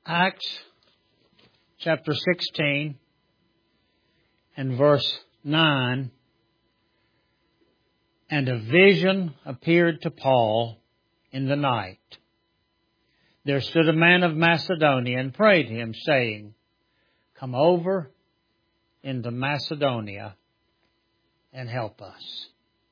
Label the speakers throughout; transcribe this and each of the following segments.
Speaker 1: Acts chapter 16 and verse 9. And a vision appeared to Paul in the night. There stood a man of Macedonia and prayed him, saying, Come over into Macedonia and help us.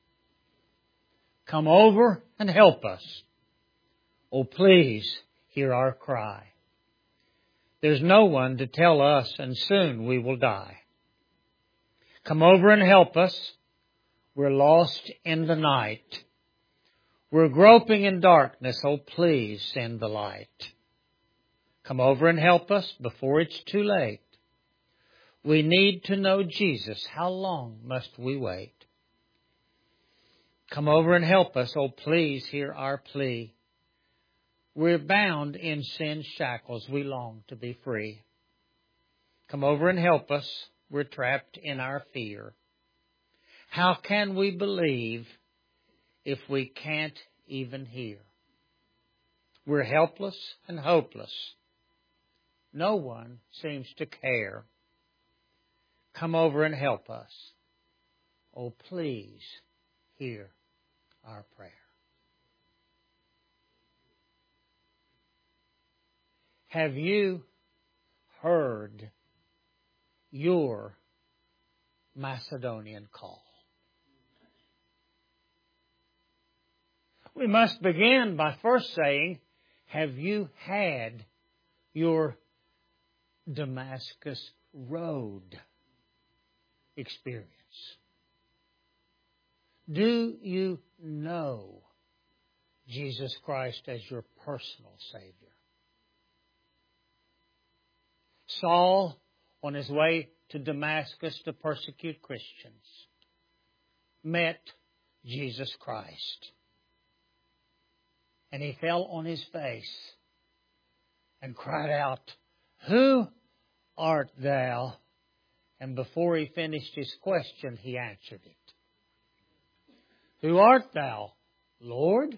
Speaker 1: Come over and help us. Oh, please hear our cry. There's no one to tell us, and soon we will die. Come over and help us. We're lost in the night. We're groping in darkness. Oh, please send the light. Come over and help us before it's too late. We need to know Jesus. How long must we wait? Come over and help us. Oh, please hear our plea. We're bound in sin's shackles. We long to be free. Come over and help us. We're trapped in our fear. How can we believe if we can't even hear? We're helpless and hopeless. No one seems to care. Come over and help us. Oh, please hear our prayer. Have you heard your Macedonian call? We must begin by first saying, have you had your Damascus Road experience? Do you know Jesus Christ as your personal Savior? Saul, on his way to Damascus to persecute Christians, met Jesus Christ. And he fell on his face and cried out, Who art thou? And before he finished his question, he answered it. Who art thou, Lord?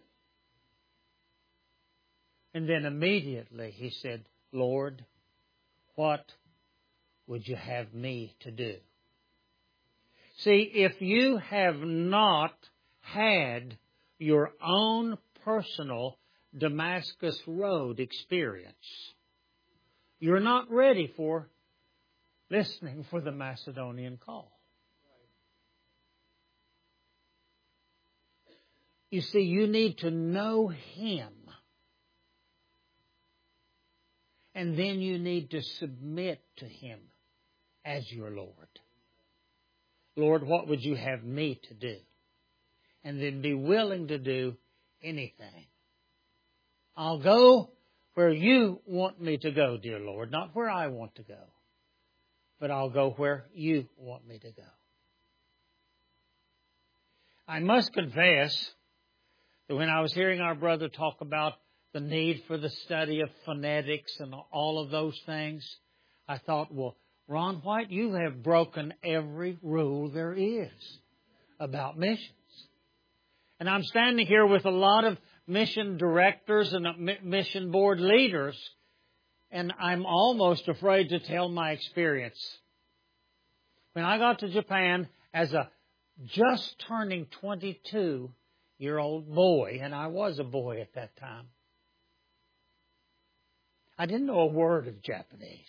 Speaker 1: And then immediately he said, Lord, what would you have me to do? See, if you have not had your own personal Damascus Road experience, you're not ready for listening for the Macedonian call. You see, you need to know Him. And then you need to submit to Him as your Lord. Lord, what would you have me to do? And then be willing to do anything. I'll go where you want me to go, dear Lord, not where I want to go. But I'll go where you want me to go. I must confess that when I was hearing our brother talk about the need for the study of phonetics and all of those things, I thought, well, Ron White, you have broken every rule there is about missions. And I'm standing here with a lot of mission directors and mission board leaders, and I'm almost afraid to tell my experience. When I got to Japan as a just turning 22-year-old boy, and I was a boy at that time, I didn't know a word of Japanese.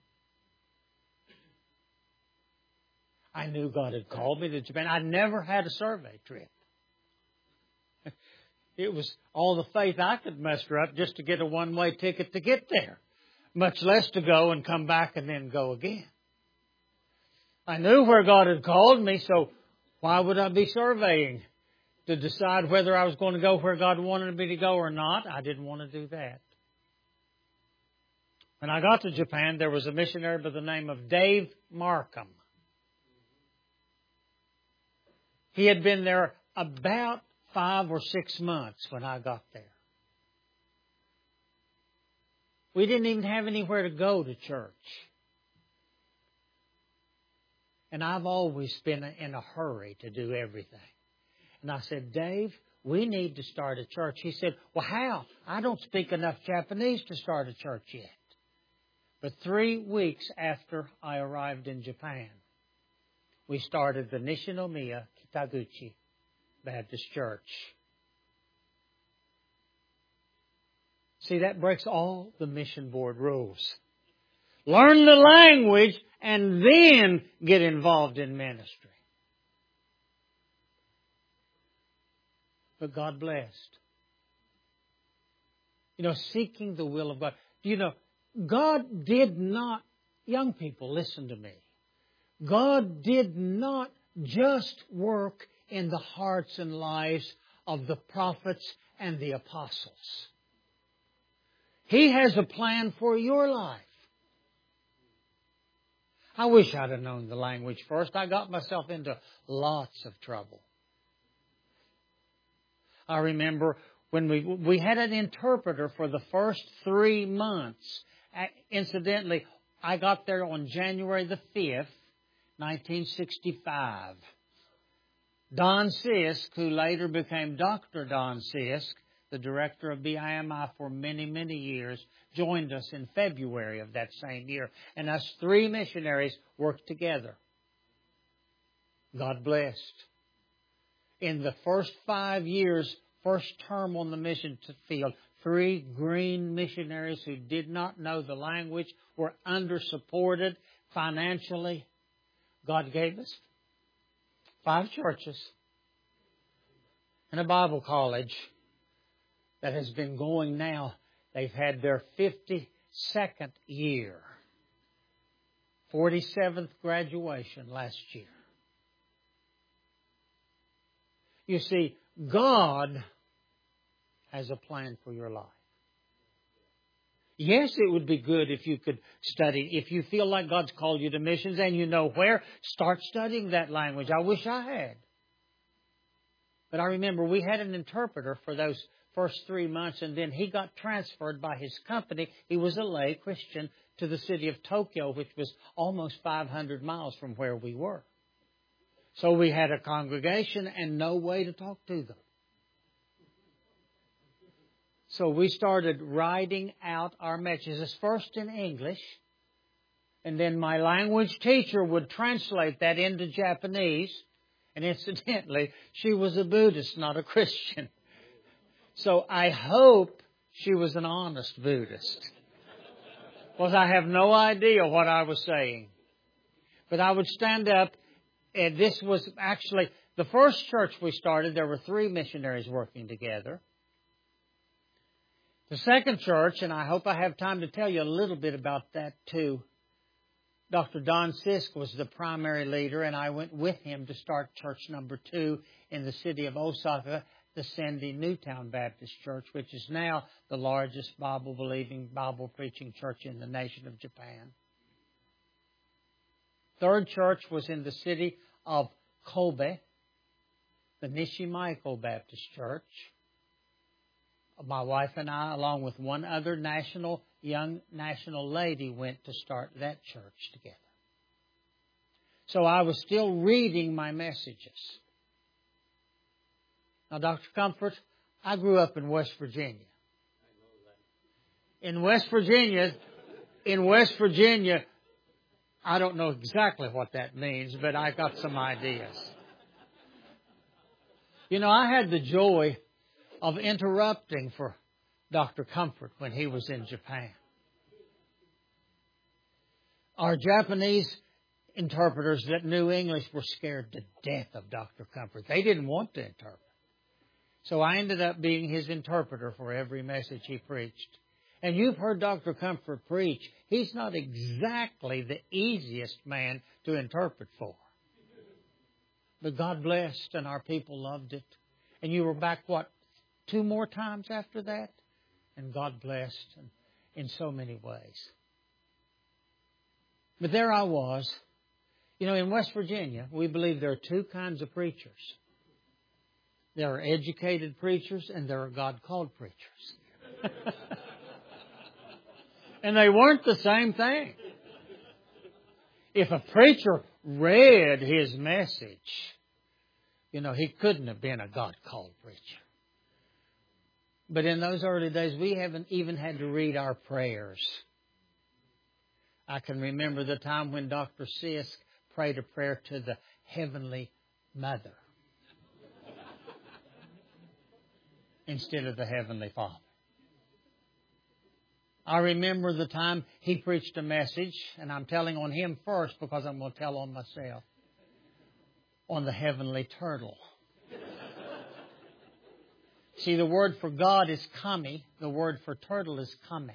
Speaker 1: I knew God had called me to Japan. I never had a survey trip. It was all the faith I could muster up just to get a one-way ticket to get there, much less to go and come back and then go again. I knew where God had called me, so why would I be surveying to decide whether I was going to go where God wanted me to go or not? I didn't want to do that. When I got to Japan, there was a missionary by the name of Dave Markham. He had been there about 5 or 6 months when I got there. We didn't even have anywhere to go to church. And I've always been in a hurry to do everything. And I said, Dave, we need to start a church. He said, well, how? I don't speak enough Japanese to start a church yet. But 3 weeks after I arrived in Japan, we started the Nishinomiya Kitaguchi Baptist Church. See, that breaks all the mission board rules. Learn the language and then get involved in ministry. But God blessed. Seeking the will of God. God did not, young people, listen to me. God did not just work in the hearts and lives of the prophets and the apostles. He has a plan for your life. I wish I'd have known the language first. I got myself into lots of trouble. I remember when we had an interpreter for the first 3 months. Incidentally, I got there on January the 5th, 1965. Don Sisk, who later became Dr. Don Sisk, the director of BIMI for many, many years, joined us in February of that same year. And us 3 missionaries worked together. God blessed. In the first 5 years, first term on the mission field, 3 green missionaries who did not know the language, were under-supported financially. God gave us 5 churches and a Bible college that has been going now. They've had their 52nd year, 47th graduation last year. You see, God has a plan for your life. Yes, it would be good if you could study. If you feel like God's called you to missions and you know where, start studying that language. I wish I had. But I remember we had an interpreter for those first 3 months, and then he got transferred by his company. He was a lay Christian to the city of Tokyo, which was almost 500 miles from where we were. So we had a congregation and no way to talk to them. So we started writing out our messages, first in English, and then my language teacher would translate that into Japanese. And incidentally, she was a Buddhist, not a Christian. So I hope she was an honest Buddhist, because I have no idea what I was saying. But I would stand up, and this was actually the first church we started. There were 3 missionaries working together. The second church, and I hope I have time to tell you a little bit about that too, Dr. Don Sisk was the primary leader, and I went with him to start church number 2 in the city of Osaka, the Sendi Newtown Baptist Church, which is now the largest Bible-believing, Bible-preaching church in the nation of Japan. Third church was in the city of Kobe, the Nishimaiko Baptist Church. My wife and I, along with one other young national lady, went to start that church together. So I was still reading my messages. Now, Dr. Comfort, I grew up in West Virginia. In West Virginia, I don't know exactly what that means, but I got some ideas. I had the joy of interrupting for Dr. Comfort when he was in Japan. Our Japanese interpreters that knew English were scared to death of Dr. Comfort. They didn't want to interpret. So I ended up being his interpreter for every message he preached. And you've heard Dr. Comfort preach. He's not exactly the easiest man to interpret for. But God blessed, and our people loved it. And you were back, 2 more times after that? And God blessed in so many ways. But there I was. In West Virginia, we believe there are 2 kinds of preachers. There are educated preachers and there are God-called preachers. And they weren't the same thing. If a preacher read his message, he couldn't have been a God-called preacher. But in those early days, we haven't even had to read our prayers. I can remember the time when Dr. Sisk prayed a prayer to the Heavenly Mother instead of the Heavenly Father. I remember the time he preached a message, and I'm telling on him first because I'm going to tell on myself, on the heavenly turtle. See, the word for God is kami. The word for turtle is kame.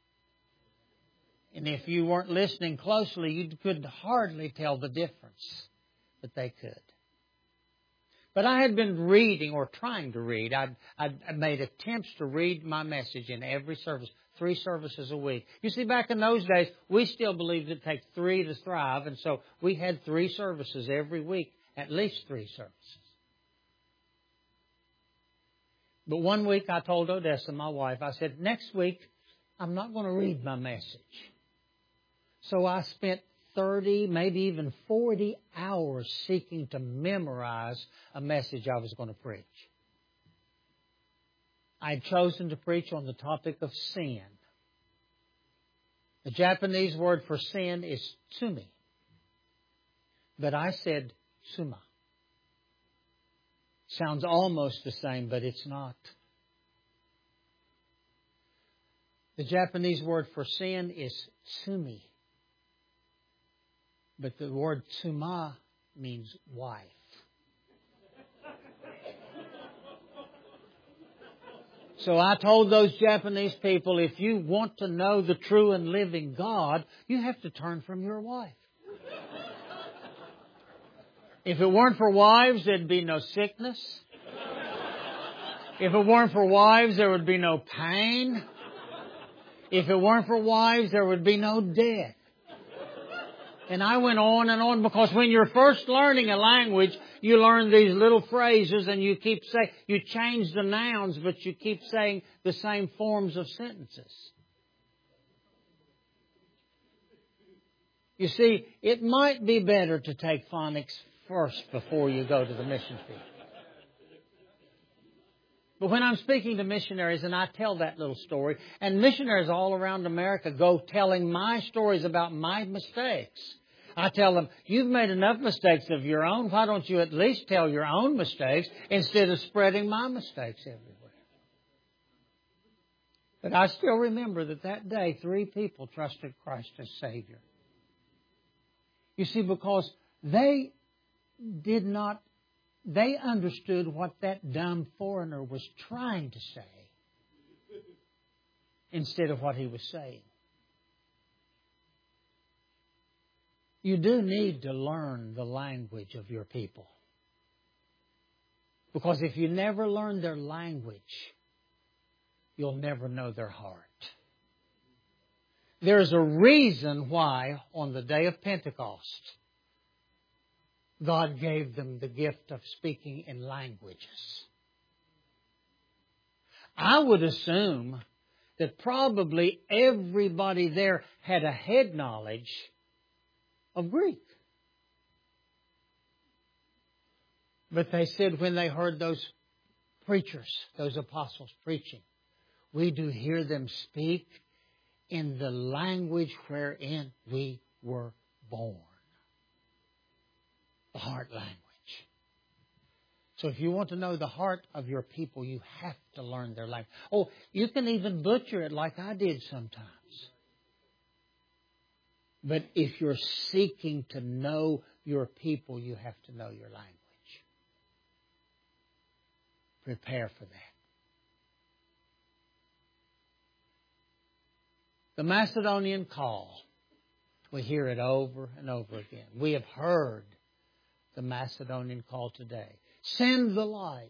Speaker 1: And if you weren't listening closely, you could hardly tell the difference, but they could. But I had been reading, or trying to read. I made attempts to read my message in every service, 3 services a week. You see, back in those days, we still believed it takes 3 to thrive, and so we had 3 services every week, at least 3 services. But one week I told Odessa, my wife, I said, next week I'm not going to read my message. So I spent 30, maybe even 40 hours seeking to memorize a message I was going to preach. I had chosen to preach on the topic of sin. The Japanese word for sin is tsumi. But I said tsuma. Sounds almost the same, but it's not. The Japanese word for sin is tsumi. But the word tsuma means wife. So I told those Japanese people, if you want to know the true and living God, you have to turn from your wife. If it weren't for wives, there'd be no sickness. If it weren't for wives, there would be no pain. If it weren't for wives, there would be no death. And I went on because when you're first learning a language, you learn these little phrases and you keep saying, you change the nouns, but you keep saying the same forms of sentences. You see, it might be better to take phonics first before you go to the mission field. But when I'm speaking to missionaries and I tell that little story, and missionaries all around America go telling my stories about my mistakes, I tell them, you've made enough mistakes of your own. Why don't you at least tell your own mistakes instead of spreading my mistakes everywhere? But I still remember that day 3 people trusted Christ as Savior. You see, because they understood what that dumb foreigner was trying to say instead of what he was saying. You do need to learn the language of your people. Because if you never learn their language, you'll never know their heart. There's a reason why on the day of Pentecost, God gave them the gift of speaking in languages. I would assume that probably everybody there had a head knowledge of Greek. But they said when they heard those preachers, those apostles preaching, we do hear them speak in the language wherein we were born. The heart language. So if you want to know the heart of your people, you have to learn their language. Oh, you can even butcher it like I did sometimes. But if you're seeking to know your people, you have to know your language. Prepare for that. The Macedonian call. We hear it over and over again. We have heard the Macedonian call today. Send the light.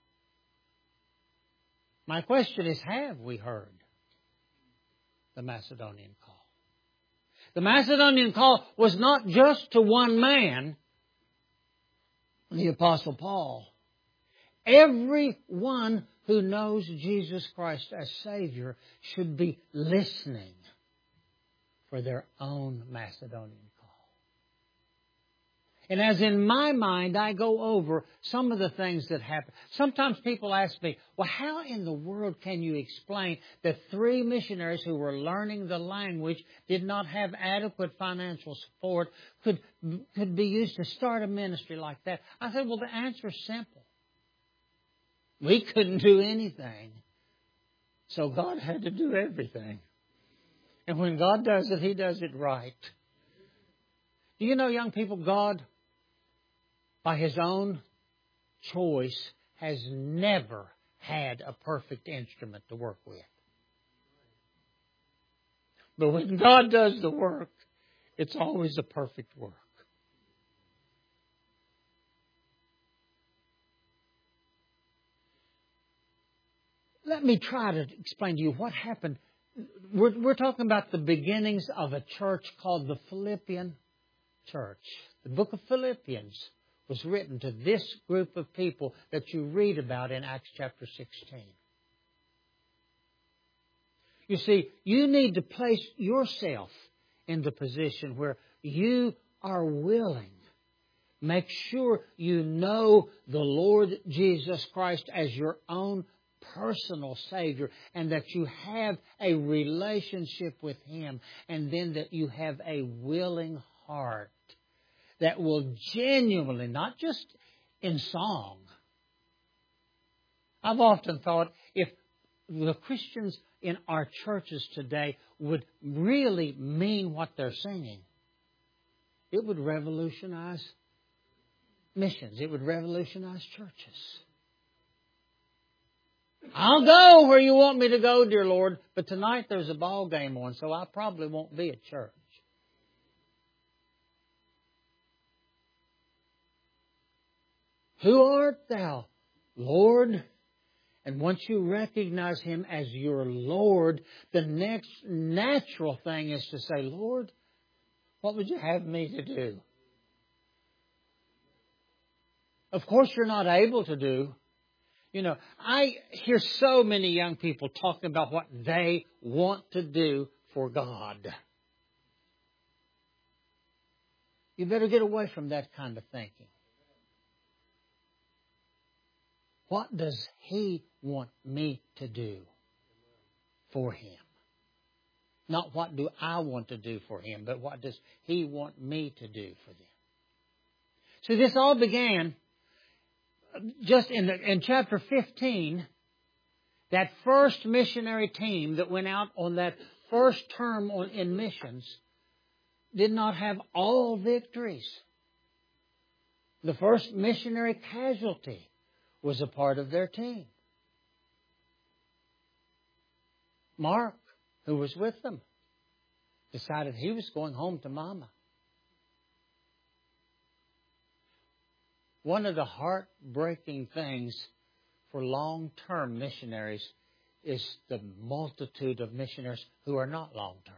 Speaker 1: My question is, have we heard the Macedonian call? The Macedonian call was not just to one man, the Apostle Paul. Everyone who knows Jesus Christ as Savior should be listening for their own Macedonian call. And as in my mind, I go over some of the things that happen. Sometimes people ask me, well, how in the world can you explain that 3 missionaries who were learning the language, did not have adequate financial support, could be used to start a ministry like that? I said, well, the answer is simple. We couldn't do anything. So God had to do everything. And when God does it, He does it right. Do you know, young people, God, by His own choice, has never had a perfect instrument to work with. But when God does the work, it's always a perfect work. Let me try to explain to you what happened. We're talking about the beginnings of a church called the Philippian Church. The book of Philippians was written to this group of people that you read about in Acts chapter 16. You see, you need to place yourself in the position where you are willing. Make sure you know the Lord Jesus Christ as your own personal Savior, and that you have a relationship with Him, and then that you have a willing heart that will genuinely, not just in song. I've often thought if the Christians in our churches today would really mean what they're singing, it would revolutionize missions. It would revolutionize churches. I'll go where you want me to go, dear Lord, but tonight there's a ball game on, so I probably won't be at church. Who art thou, Lord? And once you recognize Him as your Lord, the next natural thing is to say, Lord, what would you have me to do? Of course, you're not able to do. You know, I hear so many young people talking about what they want to do for God. You better get away from that kind of thinking. What does He want me to do for Him? Not what do I want to do for Him, but what does He want me to do for them? So this all began just in chapter 15, that first missionary team that went out on that first term in missions did not have all victories. The first missionary casualty was a part of their team. Mark, who was with them, decided he was going home to Mama. One of the heartbreaking things for long-term missionaries is the multitude of missionaries who are not long-term.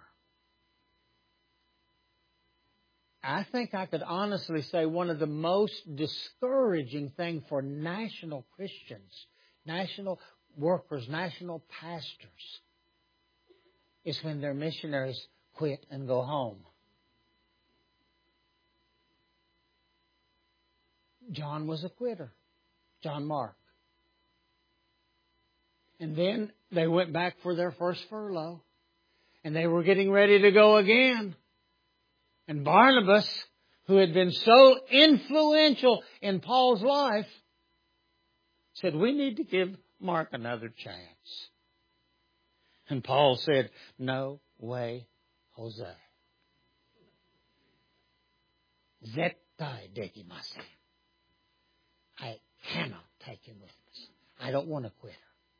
Speaker 1: I think I could honestly say one of the most discouraging things for national Christians, national workers, national pastors, is when their missionaries quit and go home. John was a quitter. John Mark. And then they went back for their first furlough. And they were getting ready to go again. And Barnabas, who had been so influential in Paul's life, said, we need to give Mark another chance. And Paul said, no way, Jose. Zettai dekimasen. I cannot take him with us. I don't want a quitter.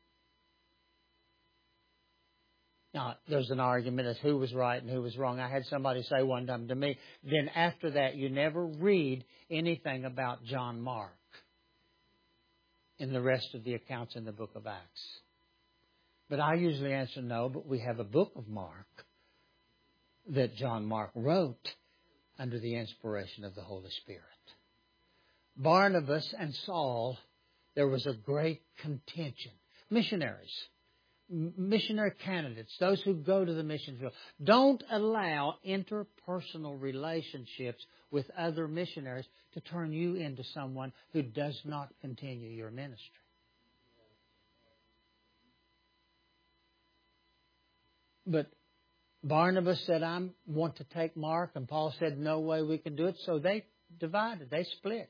Speaker 1: Now, there's an argument as who was right and who was wrong. I had somebody say one time to me, then after that, you never read anything about John Mark in the rest of the accounts in the book of Acts. But I usually answer no, but we have a book of Mark that John Mark wrote under the inspiration of the Holy Spirit. Barnabas and Saul, there was a great contention. Missionaries, missionary candidates, those who go to the mission field, don't allow interpersonal relationships with other missionaries to turn you into someone who does not continue your ministry. But Barnabas said, I want to take Mark, and Paul said, no way we can do it. So they divided, they split.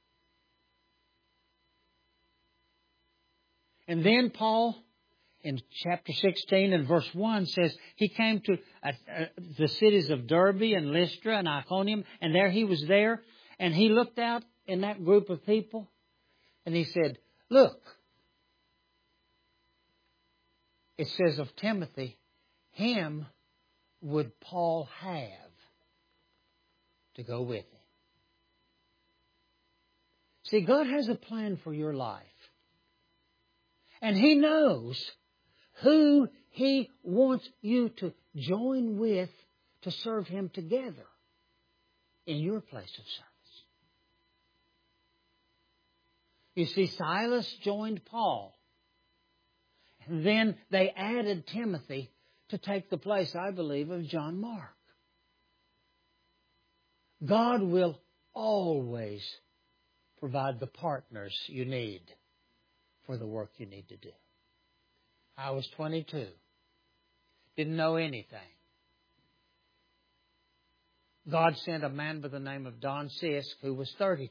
Speaker 1: And then Paul, in chapter 16 and verse 1, says he came to the cities of Derbe and Lystra and Iconium, and there he was there, and he looked out in that group of people, and he said, look, it says of Timothy, him would Paul have to go with him. See, God has a plan for your life. And He knows who He wants you to join with to serve Him together in your place of service. You see, Silas joined Paul. And then they added Timothy to take the place, I believe, of John Mark. God will always provide the partners you need for the work you need to do. I was 22. Didn't know anything. God sent a man by the name of Don Sisk who was 32.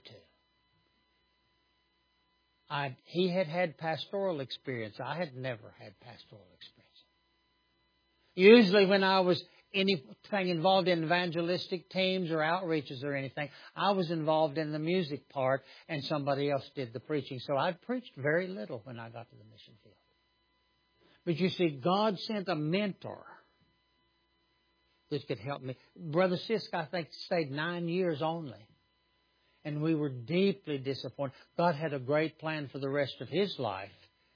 Speaker 1: He had had pastoral experience. I had never had pastoral experience. Usually when I was anything involved in evangelistic teams or outreaches or anything, I was involved in the music part and somebody else did the preaching. So I preached very little when I got to the mission field. But you see, God sent a mentor that could help me. Brother Sisk, I think, stayed 9 years only. And we were deeply disappointed. God had a great plan for the rest of his life.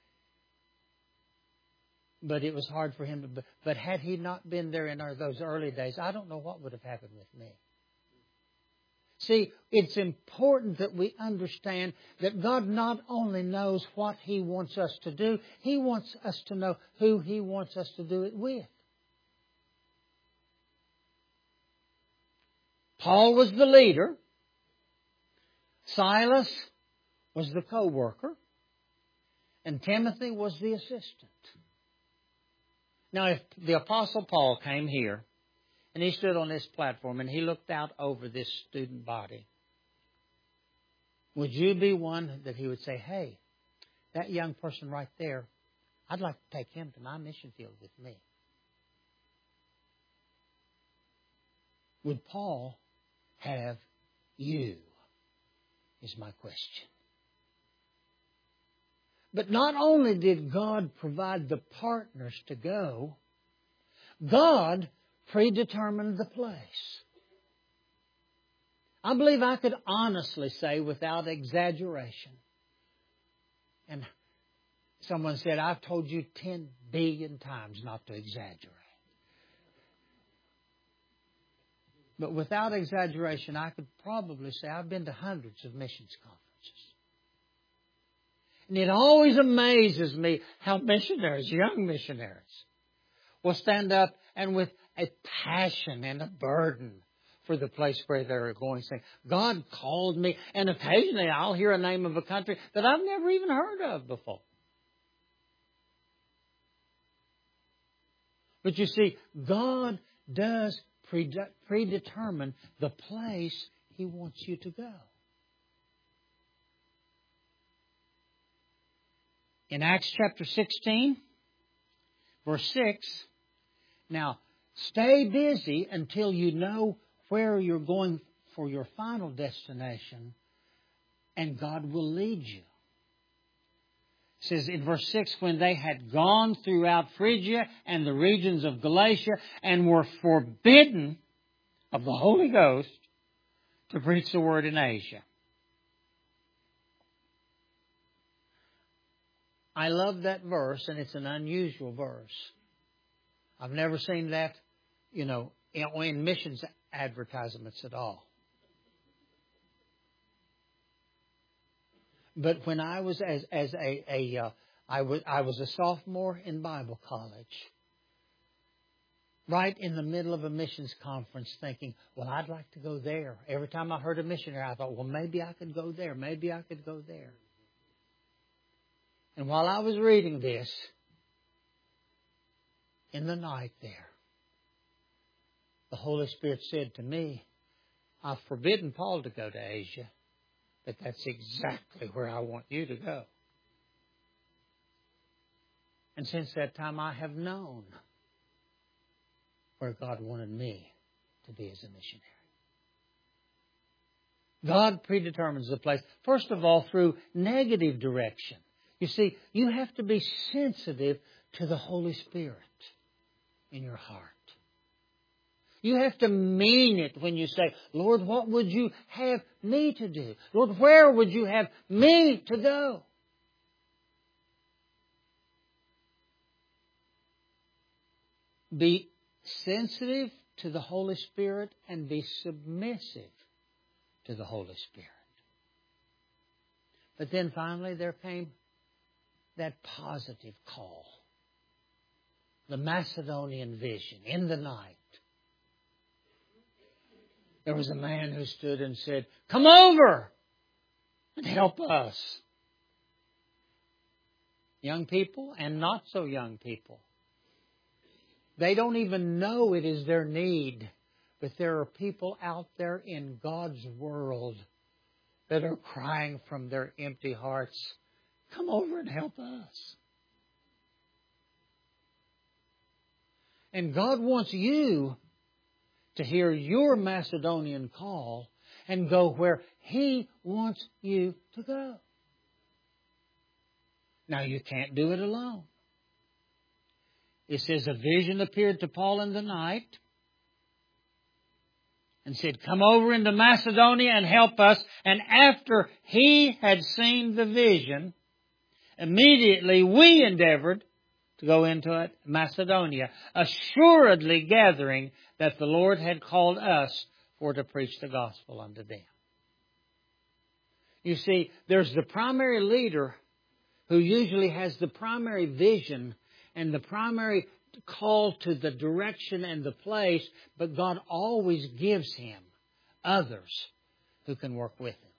Speaker 1: But it was hard for him to... But had he not been there in those early days, I don't know what would have happened with me. See, it's important that we understand that God not only knows what He wants us to do, He wants us to know who He wants us to do it with. Paul was the leader. Silas was the co-worker. And Timothy was the assistant. Now, if the Apostle Paul came here and he stood on this platform and he looked out over this student body, would you be one that he would say, hey, that young person right there, I'd like to take him to my mission field with me? Would Paul have you, is my question. But not only did God provide the partners to go, God predetermined the place. I believe I could honestly say without exaggeration, and someone said, I've told you 10 billion times not to exaggerate. But without exaggeration, I could probably say I've been to hundreds of missions conferences. And it always amazes me how missionaries, young missionaries, will stand up and with a passion and a burden for the place where they're going, saying, God called me. And occasionally I'll hear a name of a country that I've never even heard of before. But you see, God does predetermine the place He wants you to go. In Acts chapter 16, verse 6, now stay busy until you know where you're going for your final destination, and God will lead you. It says in verse 6, when they had gone throughout Phrygia and the regions of Galatia and were forbidden of the Holy Ghost to preach the word in Asia. I love that verse, and it's an unusual verse. I've never seen that, in missions advertisements at all. But when I was as I was a sophomore in Bible college, right in the middle of a missions conference, thinking, well, I'd like to go there. Every time I heard a missionary, I thought, well, maybe I could go there. Maybe I could go there. And while I was reading this, in the night there, the Holy Spirit said to me, I've forbidden Paul to go to Asia, but that's exactly where I want you to go. And since that time, I have known where God wanted me to be as a missionary. God predetermines the place, first of all, through negative direction. You see, you have to be sensitive to the Holy Spirit in your heart. You have to mean it when you say, Lord, what would you have me to do? Lord, where would you have me to go? Be sensitive to the Holy Spirit and be submissive to the Holy Spirit. But then finally there came that positive call. The Macedonian vision in the night. There was a man who stood and said, come over and help us. Young people and not so young people. They don't even know it is their need. But there are people out there in God's world that are crying from their empty hearts, come over and help us. And God wants you to hear your Macedonian call and go where He wants you to go. Now, you can't do it alone. It says a vision appeared to Paul in the night and said, come over into Macedonia and help us. And after he had seen the vision, immediately we endeavored to go into Macedonia, assuredly gathering that the Lord had called us for to preach the gospel unto them. You see, there's the primary leader who usually has the primary vision and the primary call to the direction and the place, but God always gives him others who can work with him.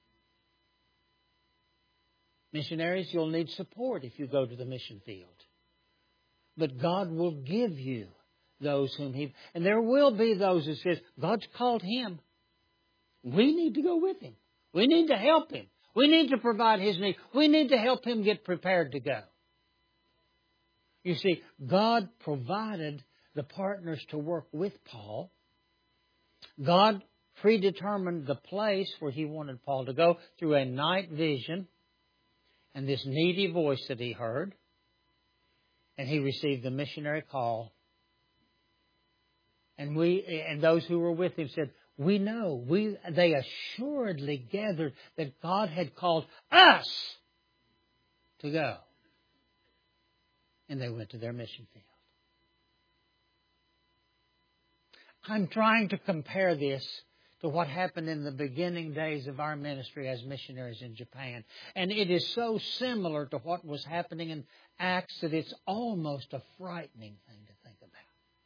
Speaker 1: Missionaries, you'll need support if you go to the mission field. But God will give you those whom He... And there will be those who says, God's called him. We need to go with him. We need to help him. We need to provide his need. We need to help him get prepared to go. You see, God provided the partners to work with Paul. God predetermined the place where He wanted Paul to go through a night vision and this needy voice that he heard. And he received the missionary call. And those who were with him said, we know, they assuredly gathered that God had called us to go. And they went to their mission field. I'm trying to compare this to what happened in the beginning days of our ministry as missionaries in Japan. And it is so similar to what was happening in Acts that it's almost a frightening thing to think about.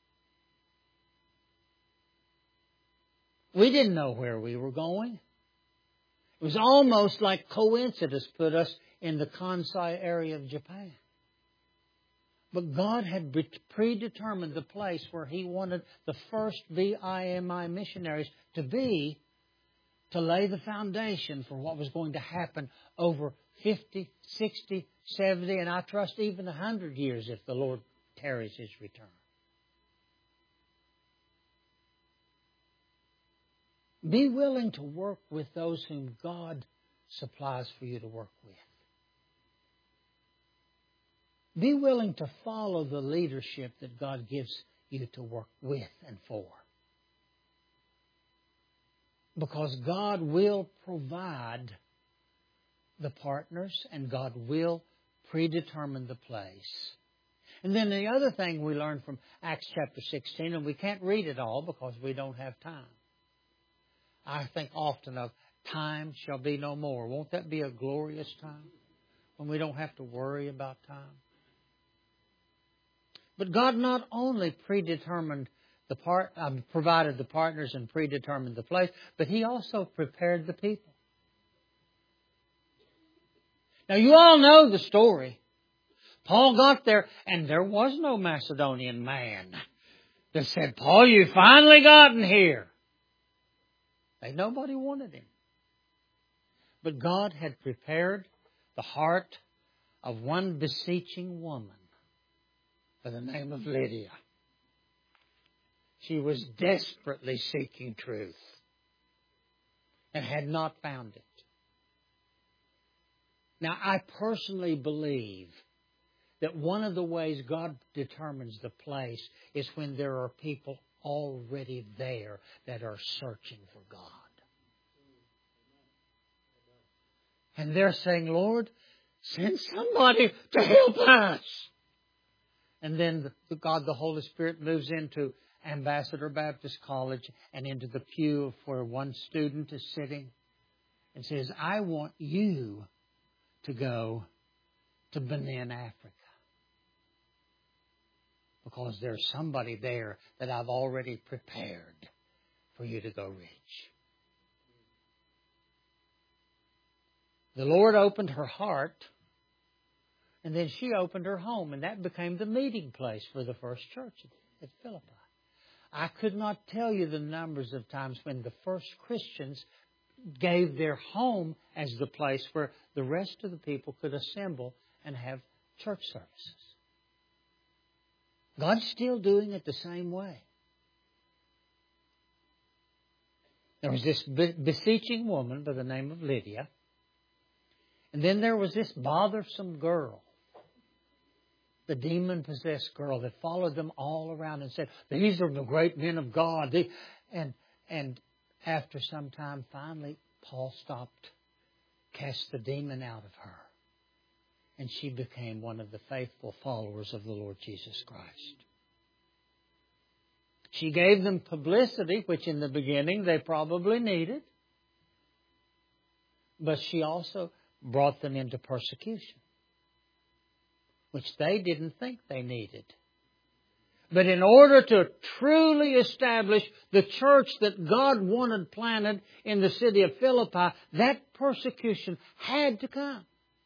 Speaker 1: We didn't know where we were going. It was almost like coincidence put us in the Kansai area of Japan. But God had predetermined the place where He wanted the first VIMI missionaries to be, to lay the foundation for what was going to happen over 50, 60, 70, and I trust even 100 years if the Lord tarries His return. Be willing to work with those whom God supplies for you to work with. Be willing to follow the leadership that God gives you to work with and for. Because God will provide the partners and God will predetermine the place. And then the other thing we learn from Acts chapter 16, and we can't read it all because we don't have time. I think often of time shall be no more. Won't that be a glorious time? when we don't have to worry about time. But God not only provided the partners and predetermined the place, but He also prepared the people. Now you all know the story. Paul got there and there was no Macedonian man that said, Paul, you finally gotten here. Nobody wanted him. But God had prepared the heart of one beseeching woman by the name of Lydia. She was desperately seeking truth and had not found it. Now, I personally believe that one of the ways God determines the place is when there are people already there that are searching for God. And they're saying, Lord, send somebody to help us. And then God, the Holy Spirit, moves into Ambassador Baptist College and into the pew where one student is sitting and says, I want you to go to Benin, Africa. Because there's somebody there that I've already prepared for you to go reach. The Lord opened her heart, and then she opened her home, and that became the meeting place for the first church at Philippi. I could not tell you the numbers of times when the first Christians gave their home as the place where the rest of the people could assemble and have church services. God's still doing it the same way. There was this beseeching woman by the name of Lydia. And then there was this bothersome girl, the demon-possessed girl that followed them all around and said, these are the great men of God. And after some time, finally, Paul stopped, cast the demon out of her. And she became one of the faithful followers of the Lord Jesus Christ. She gave them publicity, which in the beginning they probably needed. But she also brought them into persecution, which they didn't think they needed. But in order to truly establish the church that God wanted planted in the city of Philippi, that persecution had to come.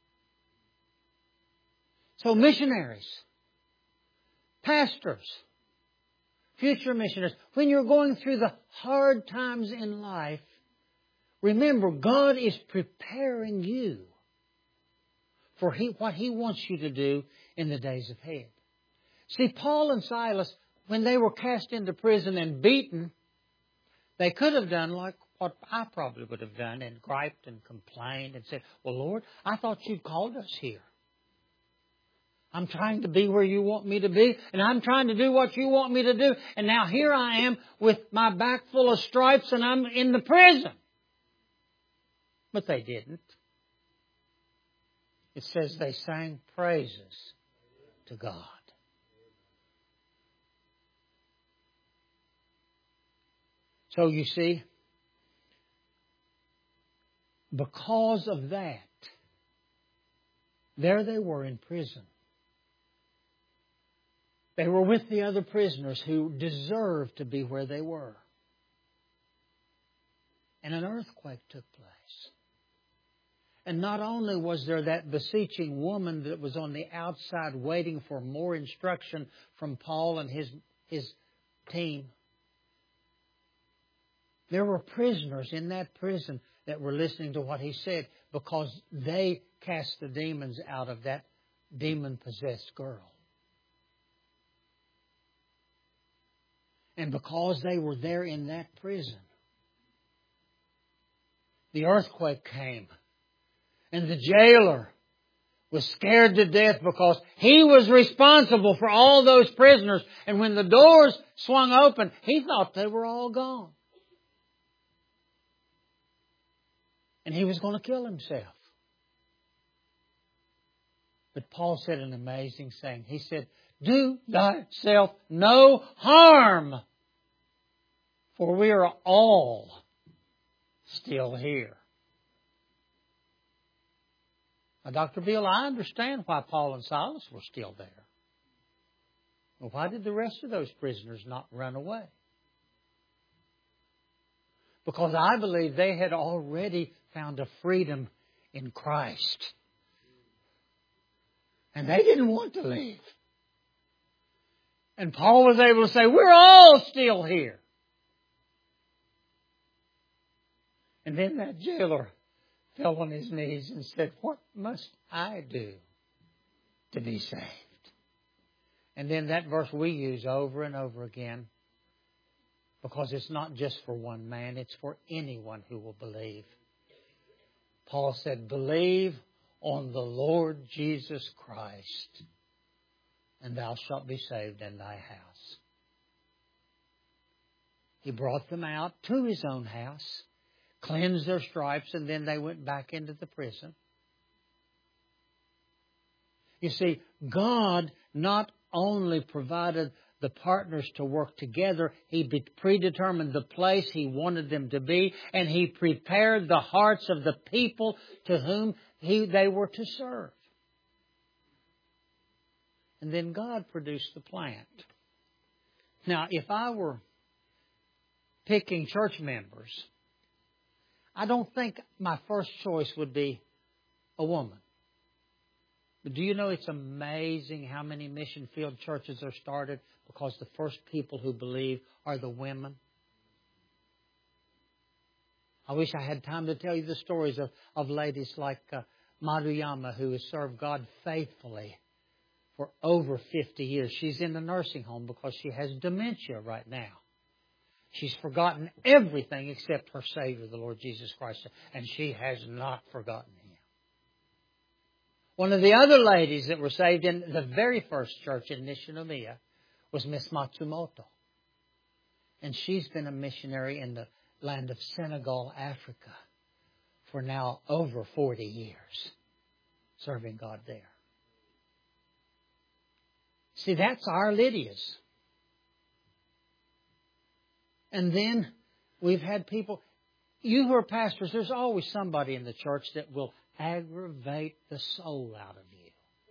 Speaker 1: So missionaries, pastors, future missionaries, when you're going through the hard times in life, remember, God is preparing you for what He wants you to do in the days ahead. See, Paul and Silas, when they were cast into prison and beaten, they could have done like what I probably would have done and griped and complained and said, well, Lord, I thought You'd called us here. I'm trying to be where You want me to be, and I'm trying to do what You want me to do. And now here I am with my back full of stripes and I'm in the prison. But they didn't. It says they sang praises to God. So you see, because of that, there they were in prison. They were with the other prisoners who deserved to be where they were. And an earthquake took place. And not only was there that beseeching woman that was on the outside waiting for more instruction from Paul and his team, there were prisoners in that prison that were listening to what he said because they cast the demons out of that demon-possessed girl. And because they were there in that prison, the earthquake came. And the jailer was scared to death because he was responsible for all those prisoners. And when the doors swung open, he thought they were all gone. And he was going to kill himself. But Paul said an amazing saying. He said, do thyself no harm, for we are all still here. Now, Dr. Bill, I understand why Paul and Silas were still there. Well, why did the rest of those prisoners not run away? Because I believe they had already found a freedom in Christ. And they didn't want to leave. And Paul was able to say, we're all still here. And then that jailer fell on his knees and said, what must I do to be saved? And then that verse we use over and over again, because it's not just for one man, it's for anyone who will believe. Paul said, believe on the Lord Jesus Christ, and thou shalt be saved in thy house. He brought them out to his own house, cleansed their stripes, and then they went back into the prison. You see, God not only provided the partners to work together, He predetermined the place He wanted them to be, and He prepared the hearts of the people to whom they were to serve. And then God produced the plant. Now, if I were picking church members, I don't think my first choice would be a woman. But do you know it's amazing how many mission field churches are started because the first people who believe are the women? I wish I had time to tell you the stories of ladies like Madhuyama, who has served God faithfully for over 50 years. She's in the nursing home because she has dementia right now. She's forgotten everything except her Savior, the Lord Jesus Christ, and she has not forgotten Him. One of the other ladies that were saved in the very first church in Nishinomiya was Miss Matsumoto. And she's been a missionary in the land of Senegal, Africa, for now over 40 years, serving God there. See, that's our Lydias. And then we've had people, you who are pastors, there's always somebody in the church that will aggravate the soul out of you.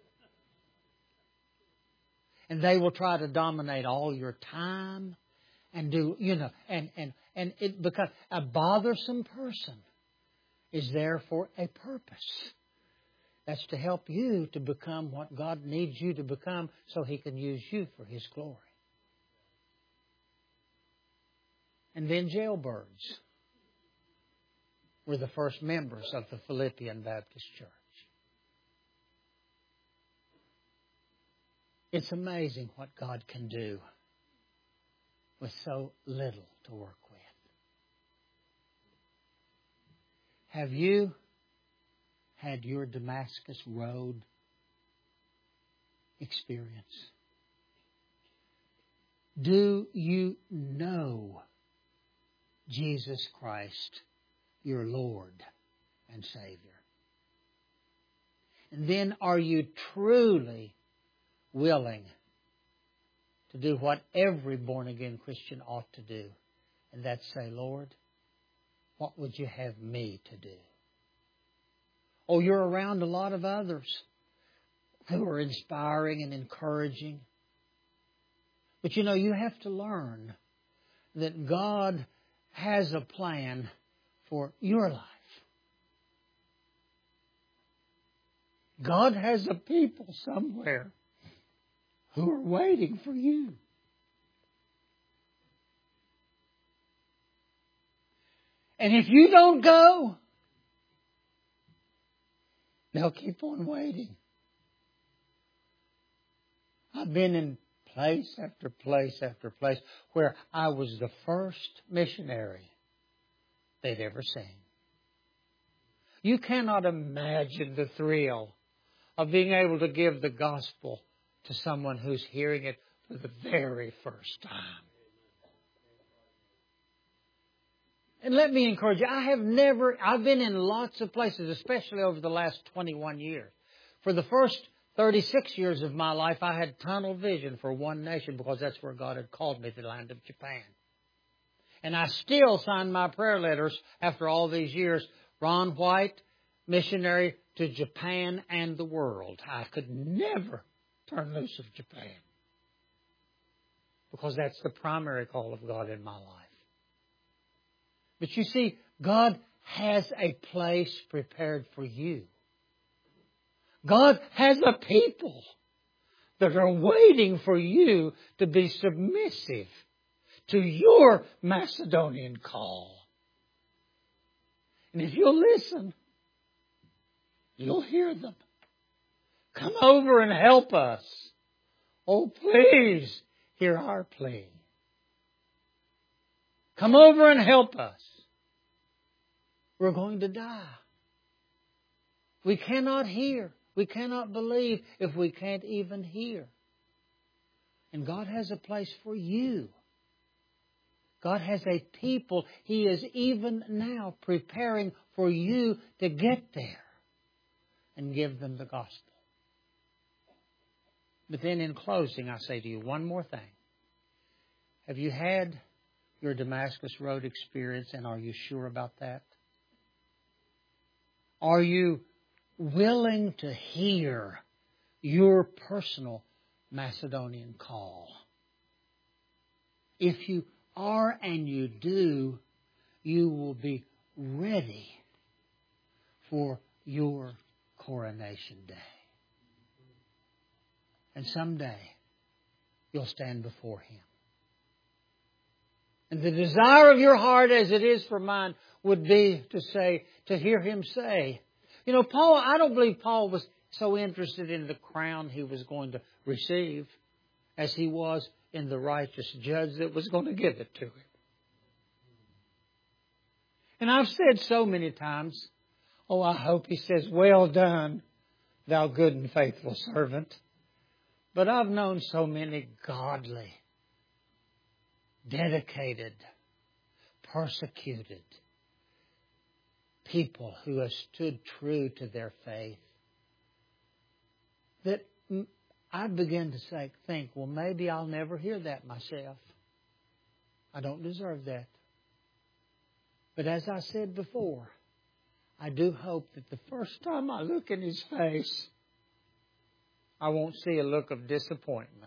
Speaker 1: And they will try to dominate all your time and do, and it because a bothersome person is there for a purpose. That's to help you to become what God needs you to become so He can use you for His glory. And then jailbirds were the first members of the Philippian Baptist Church. It's amazing what God can do with so little to work with. Have you had your Damascus Road experience? Do you know Jesus Christ, your Lord and Savior? And then are you truly willing to do what every born-again Christian ought to do? And that's say, Lord, what would you have me to do? Oh, you're around a lot of others who are inspiring and encouraging. But you have to learn that God has a plan for your life. God has a people somewhere who are waiting for you. And if you don't go, they'll keep on waiting. I've been in place after place after place where I was the first missionary they'd ever seen. You cannot imagine the thrill of being able to give the gospel to someone who's hearing it for the very first time. And let me encourage you, I've been in lots of places, especially over the last 21 years. For the first 36 years of my life, I had tunnel vision for one nation because that's where God had called me, the land of Japan. And I still sign my prayer letters after all these years, Ron White, missionary to Japan and the world. I could never turn loose of Japan, because that's the primary call of God in my life. But you see, God has a place prepared for you. God has a people that are waiting for you to be submissive to your Macedonian call. And if you'll listen, you'll hear them. Come over and help us. Oh, please hear our plea. Come over and help us. We're going to die. We cannot hear. We cannot believe if we can't even hear. And God has a place for you. God has a people He is even now preparing for you to get there and give them the gospel. But then in closing, I say to you one more thing. Have you had your Damascus Road experience, and are you sure about that? Are you willing to hear your personal Macedonian call? If you are and you do, you will be ready for your coronation day. And someday you'll stand before Him. And the desire of your heart, as it is for mine, would be to hear Him say, you know, Paul, I don't believe Paul was so interested in the crown he was going to receive as he was in the righteous judge that was going to give it to him. And I've said so many times, oh, I hope he says, well done, thou good and faithful servant. But I've known so many godly, dedicated, persecuted people who have stood true to their faith that I begin to think, well, maybe I'll never hear that myself. I don't deserve that. But as I said before, I do hope that the first time I look in His face, I won't see a look of disappointment.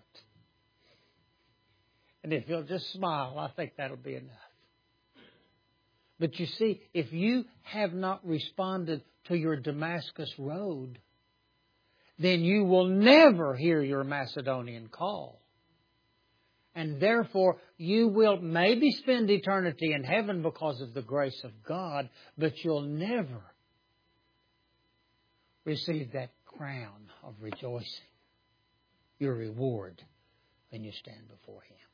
Speaker 1: And if He'll just smile, I think that'll be enough. But you see, if you have not responded to your Damascus Road, then you will never hear your Macedonian call. And therefore, you will maybe spend eternity in heaven because of the grace of God, but you'll never receive that crown of rejoicing, your reward, when you stand before Him.